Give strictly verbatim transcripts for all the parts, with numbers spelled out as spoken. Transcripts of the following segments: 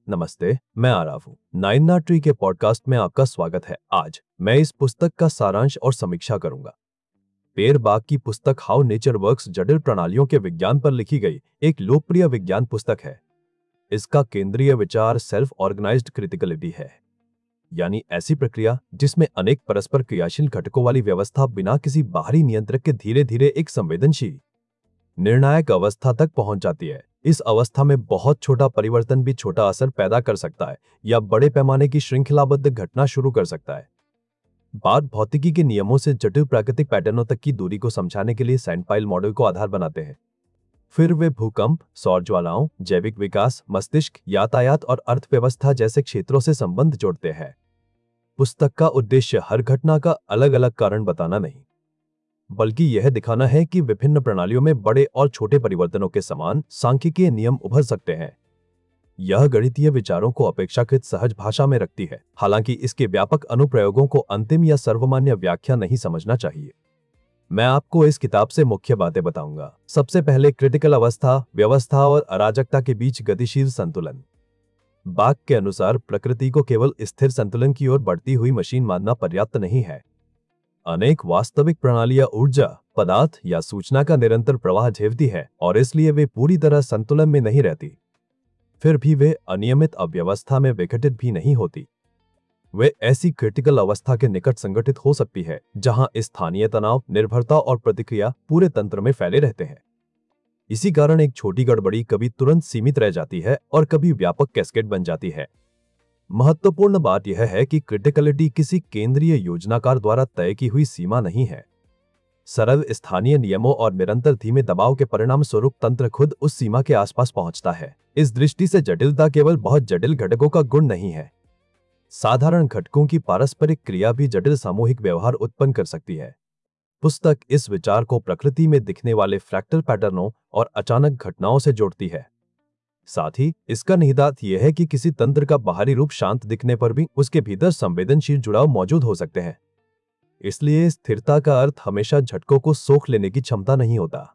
नमस्ते, मैं आराव हूँ। नाइन नाट ट्री के पॉडकास्ट में आपका स्वागत है। आज मैं इस पुस्तक का सारांश और समीक्षा करूंगा। पेर बाग की पुस्तक हाउ नेचर वर्क्स जटिल प्रणालियों के विज्ञान पर लिखी गई एक लोकप्रिय विज्ञान पुस्तक है। इसका केंद्रीय विचार सेल्फ ऑर्गेनाइज्ड क्रिटिकलिटी है, यानी ऐसी प्रक्रिया जिसमें अनेक परस्पर क्रियाशील घटकों वाली व्यवस्था बिना किसी बाहरी नियंत्रक के धीरे धीरे एक संवेदनशील निर्णायक अवस्था तक पहुंच जाती है। इस अवस्था में बहुत छोटा परिवर्तन भी छोटा असर पैदा कर सकता है या बड़े पैमाने की श्रृंखलाबद्ध घटना शुरू कर सकता है। बात भौतिकी के नियमों से जटिल प्राकृतिक पैटर्नों तक की दूरी को समझाने के लिए सैंडपाइल मॉडल को आधार बनाते हैं। फिर वे भूकंप, सौर ज्वालाओं, जैविक विकास, मस्तिष्क, यातायात और अर्थव्यवस्था जैसे क्षेत्रों से संबंध जोड़ते हैं। पुस्तक का उद्देश्य हर घटना का अलग अलग कारण बताना नहीं, बल्कि यह दिखाना है कि विभिन्न प्रणालियों में बड़े और छोटे परिवर्तनों के समान सांख्यिकीय नियम उभर सकते हैं। यह गणितीय विचारों को अपेक्षाकृत सहज भाषा में रखती है, हालांकि इसके व्यापक अनुप्रयोगों को अंतिम या सर्वमान्य व्याख्या नहीं समझना चाहिए। मैं आपको इस किताब से मुख्य बातें बताऊंगा। सबसे पहले क्रिटिकल अवस्था, व्यवस्था और अराजकता के बीच गतिशील संतुलन। बाग के अनुसार प्रकृति को केवल स्थिर संतुलन की ओर बढ़ती हुई मशीन मानना पर्याप्त नहीं है। अनेक वास्तविक प्रणालियां ऊर्जा, पदार्थ या सूचना का निरंतर प्रवाह झेलती है और इसलिए वे पूरी तरह संतुलन में नहीं रहती। फिर भी वे अनियमित अव्यवस्था में विघटित भी नहीं होती। वे ऐसी क्रिटिकल अवस्था के निकट संगठित हो सकती है जहां स्थानीय तनाव, निर्भरता और प्रतिक्रिया पूरे तंत्र में फैले रहते हैं। इसी कारण एक छोटी गड़बड़ी कभी तुरंत सीमित रह जाती है और कभी व्यापक कैस्केड बन जाती है। महत्वपूर्ण बात यह है कि क्रिटिकलिटी किसी केंद्रीय योजनाकार द्वारा तय की हुई सीमा नहीं है। सरल स्थानीय नियमों और निरंतर धीमे दबाव के परिणाम स्वरूप तंत्र खुद उस सीमा के आसपास पहुंचता है। इस दृष्टि से जटिलता केवल बहुत जटिल घटकों का गुण नहीं है। साधारण घटकों की पारस्परिक क्रिया भी जटिल सामूहिक व्यवहार उत्पन्न कर सकती है। पुस्तक इस विचार को प्रकृति में दिखने वाले फ्रैक्टल पैटर्नों और अचानक घटनाओं से जोड़ती है। साथ ही इसका निहितार्थ यह है कि किसी तंत्र का बाहरी रूप शांत दिखने पर भी उसके भीतर संवेदनशील जुड़ाव मौजूद हो सकते हैं। इसलिए स्थिरता का अर्थ हमेशा झटकों को सोख लेने की क्षमता नहीं होता।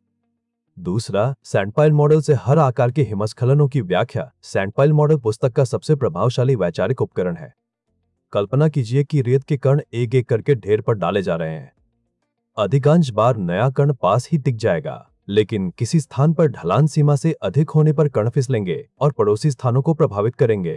दूसरा, सैंडपाइल मॉडल से हर आकार के हिमस्खलनों की व्याख्या। सैंडपाइल मॉडल पुस्तक का सबसे प्रभावशाली वैचारिक उपकरण है। कल्पना कीजिए कि रेत के कण एक एक करके ढेर पर डाले जा रहे हैं। अधिकांश बार नया कण पास ही टिक जाएगा, लेकिन किसी स्थान पर ढलान सीमा से अधिक होने पर कण फिसलेंगे और पड़ोसी स्थानों को प्रभावित करेंगे।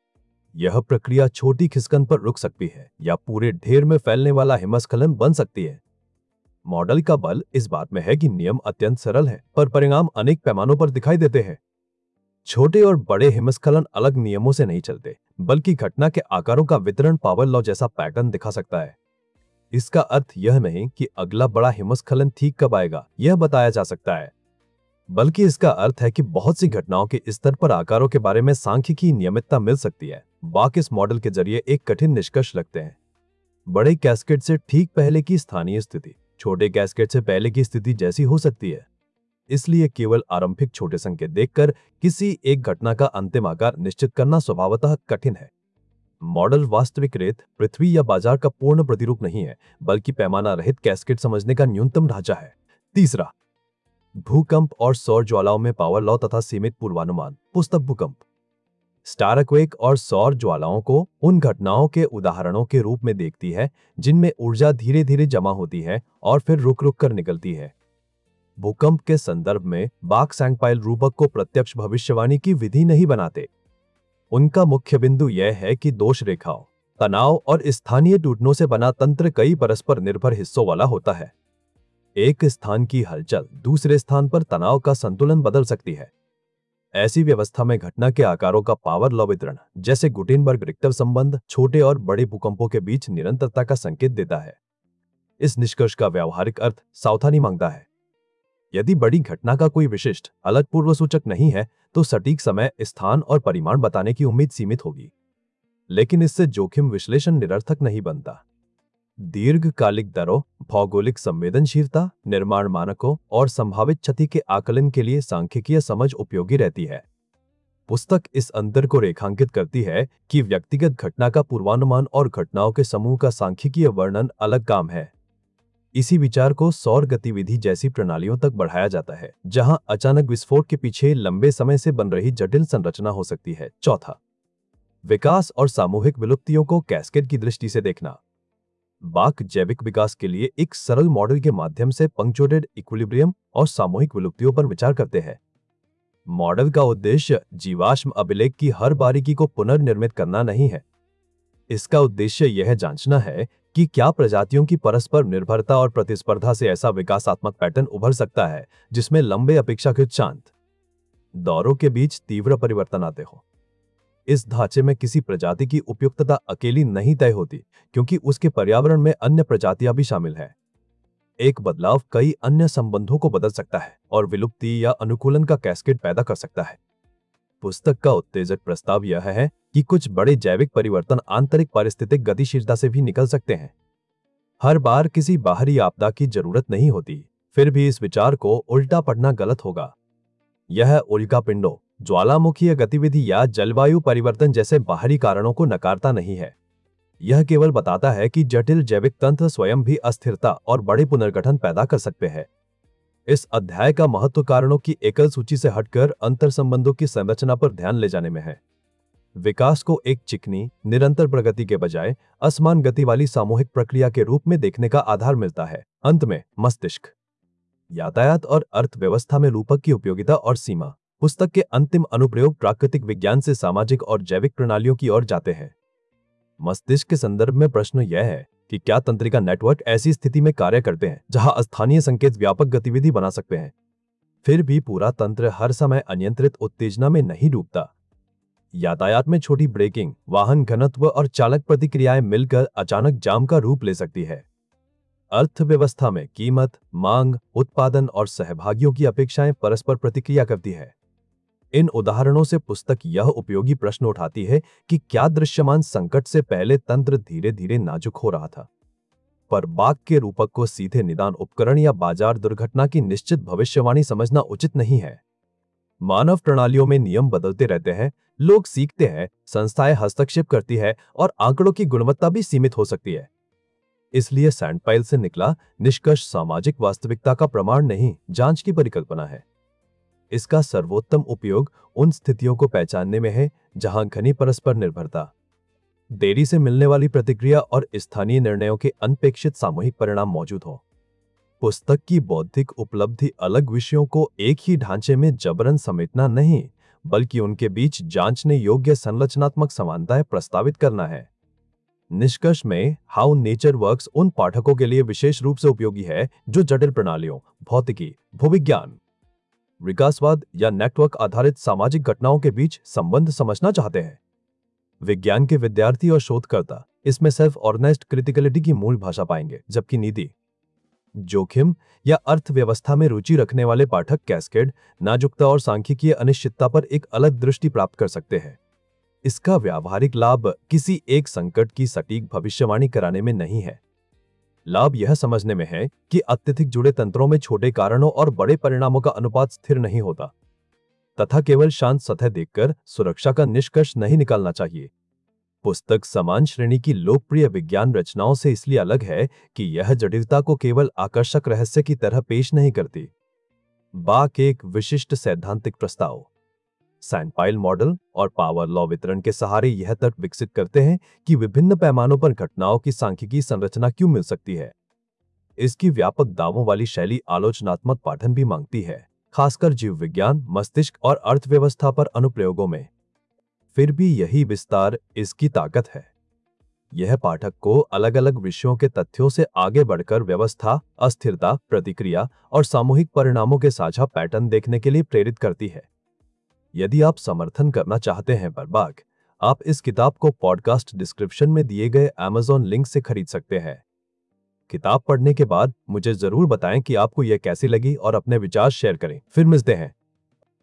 यह प्रक्रिया छोटी खिसकन पर रुक सकती है या पूरे ढेर में फैलने वाला हिमस्खलन बन सकती है। मॉडल का बल इस बात में है कि नियम अत्यंत सरल है, पर परिणाम अनेक पैमानों पर दिखाई देते हैं। छोटे और बड़े हिमस्खलन अलग नियमों से नहीं चलते, बल्कि घटना के आकारों का वितरण पावर लॉ जैसा पैटर्न दिखा सकता है। इसका अर्थ यह नहीं कि अगला बड़ा हिमस्खलन ठीक कब आएगा यह बताया जा सकता है, बल्कि इसका अर्थ है कि बहुत सी घटनाओं के स्तर पर आकारों के बारे में सांख्यिकीय नियमितता मिल सकती है। बाक इस मॉडल के जरिए एक कठिन निष्कर्ष लगते हैं। बड़े कैस्केड से ठीक पहले की स्थानीय स्थिति छोटे कैस्केड से पहले की स्थिति जैसी हो सकती है। इसलिए केवल आरंभिक छोटे संकेत देखकर किसी एक घटना का अंतिम आकार निश्चित करना स्वभावतः कठिन है। मॉडल वास्तविक रेत, पृथ्वी या बाजार का पूर्ण प्रतिरूप नहीं है, बल्कि पैमाना रहित कैस्केड समझने का न्यूनतम ढांचा है। तीसरा, भूकंप और सौर ज्वालाओं में पावर लॉ तथा सीमित पूर्वानुमान। पुस्तक भूकंप, स्टारक्वेक और सौर ज्वालाओं को उन घटनाओं के उदाहरणों के रूप में देखती है जिनमें ऊर्जा धीरे धीरे जमा होती है और फिर रुक रुक कर निकलती है। भूकंप के संदर्भ में बाक सैंडपाइल रूपक को प्रत्यक्ष भविष्यवाणी की विधि नहीं बनाते। उनका मुख्य बिंदु यह है कि दोष रेखाओं, तनाव और स्थानीय टूटनों से बना तंत्र कई परस्पर निर्भर हिस्सों वाला होता है। एक स्थान की हलचल दूसरे स्थान पर तनाव का संतुलन बदल सकती है। ऐसी व्यवस्था में घटना के आकारों का पावर लॉ वितरण, जैसे गुटेनबर्ग रिक्टर संबंध, छोटे और बड़े भूकंपों के बीच निरंतरता का संकेत देता है। इस निष्कर्ष का व्यावहारिक अर्थ सावधानी मांगता है। यदि बड़ी घटना का कोई विशिष्ट अलग पूर्वसूचक नहीं है तो सटीक समय, स्थान और परिमाण बताने की उम्मीद सीमित होगी, लेकिन इससे जोखिम विश्लेषण निरर्थक नहीं बनता। दीर्घकालिक दरों, भौगोलिक संवेदनशीलता, निर्माण मानकों और संभावित क्षति के आकलन के लिए सांख्यिकीय समझ उपयोगी रहती है। पुस्तक इस अंतर को रेखांकित करती है कि व्यक्तिगत घटना का पूर्वानुमान और घटनाओं के समूह का सांख्यिकीय वर्णन अलग काम है। इसी विचार को सौर गतिविधि जैसी प्रणालियों तक बढ़ाया जाता है, जहां अचानक विस्फोट के पीछे लंबे समय से बन रही जटिल संरचना हो सकती है। चौथा, विकास और सामूहिक विलुप्तियों को कैस्केड की दृष्टि से देखना। बाक जैविक विकास के लिए एक सरल मॉडल के माध्यम से पंक्चुएटेड इक्विलिब्रियम और सामूहिक विलुप्तियों पर विचार करते हैं। मॉडल का उद्देश्य जीवाश्म अभिलेख की हर बारीकी को पुनर्निर्मित करना नहीं है। इसका उद्देश्य यह जांचना है कि क्या प्रजातियों की परस्पर निर्भरता और प्रतिस्पर्धा से ऐसा विकासात्मक पैटर्न उभर सकता है जिसमें लंबे अपेक्षाकृत शांत दौरों के बीच तीव्र परिवर्तन आते हो। इस ढांचे में किसी प्रजाति की उपयुक्तता अकेली नहीं तय होती, क्योंकि उसके पर्यावरण में अन्य प्रजातियां भी शामिल हैं। एक बदलाव कई अन्य संबंधों को बदल सकता है और विलुप्ति या अनुकूलन का कैस्केड पैदा कर सकता है। पुस्तक का उत्तेजक प्रस्ताव यह है कि कुछ बड़े जैविक परिवर्तन आंतरिक पारिस्थितिक गतिशीलता से भी निकल सकते हैं। हर बार किसी बाहरी आपदा की जरूरत नहीं होती। फिर भी इस विचार को उल्टा पढ़ना गलत होगा। यह उल्कापिंडों, ज्वालामुखीय गतिविधि या जलवायु परिवर्तन जैसे बाहरी कारणों को नकारता नहीं है। यह केवल बताता है कि जटिल जैविक तंत्र स्वयं भी अस्थिरता और बड़े पुनर्गठन पैदा कर सकते हैं। इस अध्याय का महत्व कारणों की एकल सूची से हटकर अंतर संबंधों की संरचना पर ध्यान ले जाने में है। विकास को एक चिकनी, निरंतर प्रगति के बजाय असमान गति वाली सामूहिक प्रक्रिया के रूप में देखने का आधार मिलता है। अंत में मस्तिष्क, यातायात और अर्थव्यवस्था में रूपक की उपयोगिता और सीमा। पुस्तक के अंतिम अनुप्रयोग प्राकृतिक विज्ञान से सामाजिक और जैविक प्रणालियों की ओर जाते हैं। मस्तिष्क के संदर्भ में प्रश्न यह है कि क्या तंत्रिका नेटवर्क ऐसी स्थिति में कार्य करते हैं जहां स्थानीय संकेत व्यापक गतिविधि बना सकते हैं, फिर भी पूरा तंत्र हर समय अनियंत्रित उत्तेजना में नहीं डूबता। यातायात में छोटी ब्रेकिंग, वाहन घनत्व और चालक प्रतिक्रियाएं मिलकर अचानक जाम का रूप ले सकती है। अर्थव्यवस्था में कीमत, मांग, उत्पादन और सहभागियों की अपेक्षाएं परस्पर प्रतिक्रिया करती है। इन उदाहरणों से पुस्तक यह उपयोगी प्रश्न उठाती है कि क्या दृश्यमान संकट से पहले तंत्र धीरे धीरे नाजुक हो रहा था, पर बाक के रूपक को सीधे निदान उपकरण या बाजार दुर्घटना की निश्चित भविष्यवाणी समझना उचित नहीं है। मानव प्रणालियों में नियम बदलते रहते हैं, लोग सीखते हैं, संस्थाएं हस्तक्षेप करती है और आंकड़ों की गुणवत्ता भी सीमित हो सकती है। इसलिए सैंडपाइल से निकला निष्कर्ष सामाजिक वास्तविकता का प्रमाण नहीं, जांच की परिकल्पना है। इसका सर्वोत्तम उपयोग उन स्थितियों को पहचानने में है जहां घनी परस्पर निर्भरता, देरी से मिलने वाली प्रतिक्रिया और स्थानीय निर्णयों के अनपेक्षित सामूहिक परिणाम मौजूद हो। पुस्तक की बौद्धिक उपलब्धि अलग विषयों को एक ही ढांचे में जबरन समेटना नहीं, बल्कि उनके बीच जांचने योग्य संरचनात्मक समानताएं प्रस्तावित करना है। निष्कर्ष में हाउ नेचर वर्क्स उन पाठकों के लिए विशेष रूप से उपयोगी है जो जटिल प्रणालियों, भौतिकी, भूविज्ञान, विकासवाद या नेटवर्क आधारित सामाजिक घटनाओं के बीच संबंध समझना चाहते हैं। विज्ञान के विद्यार्थी और शोधकर्ता इसमें सेल्फ ऑर्गेनाइज्ड क्रिटिकलिटी की मूल भाषा पाएंगे, जबकि नीति, जोखिम या अर्थव्यवस्था में रुचि रखने वाले पाठक कैस्केड, नाजुकता और सांख्यिकीय अनिश्चितता पर एक अलग दृष्टि प्राप्त कर सकते हैं। इसका व्यावहारिक लाभ किसी एक संकट की सटीक भविष्यवाणी कराने में नहीं है। लाभ यह समझने में है कि अत्यधिक जुड़े तंत्रों में छोटे कारणों और बड़े परिणामों का अनुपात स्थिर नहीं होता, तथा केवल शांत सतह देखकर सुरक्षा का निष्कर्ष नहीं निकालना चाहिए। पुस्तक समान श्रेणी की लोकप्रिय विज्ञान रचनाओं से इसलिए अलग है कि यह जटिलता को केवल आकर्षक रहस्य की तरह पेश नहीं करती। बाक एक विशिष्ट सैद्धांतिक प्रस्ताव, सैंडपाइल मॉडल और पावर लॉ वितरण के सहारे यह तर्क विकसित करते हैं कि विभिन्न पैमानों पर घटनाओं की सांख्यिकीय संरचना क्यों मिल सकती है। इसकी व्यापक दावों वाली शैली आलोचनात्मक पाठन भी मांगती है, खासकर जीव विज्ञान, मस्तिष्क और अर्थव्यवस्था पर अनुप्रयोगों में। फिर भी यही विस्तार इसकी ताकत है। यह पाठक को अलग अलग विषयों के तथ्यों से आगे बढ़कर व्यवस्था, अस्थिरता, प्रतिक्रिया और सामूहिक परिणामों के साझा पैटर्न देखने के लिए प्रेरित करती है। यदि आप समर्थन करना चाहते हैं बरबाग, आप इस किताब को पॉडकास्ट डिस्क्रिप्शन में दिए गए अमेज़न लिंक से खरीद सकते हैं। किताब पढ़ने के बाद मुझे जरूर बताएं कि आपको यह कैसी लगी और अपने विचार शेयर करें। फिर मिलते हैं।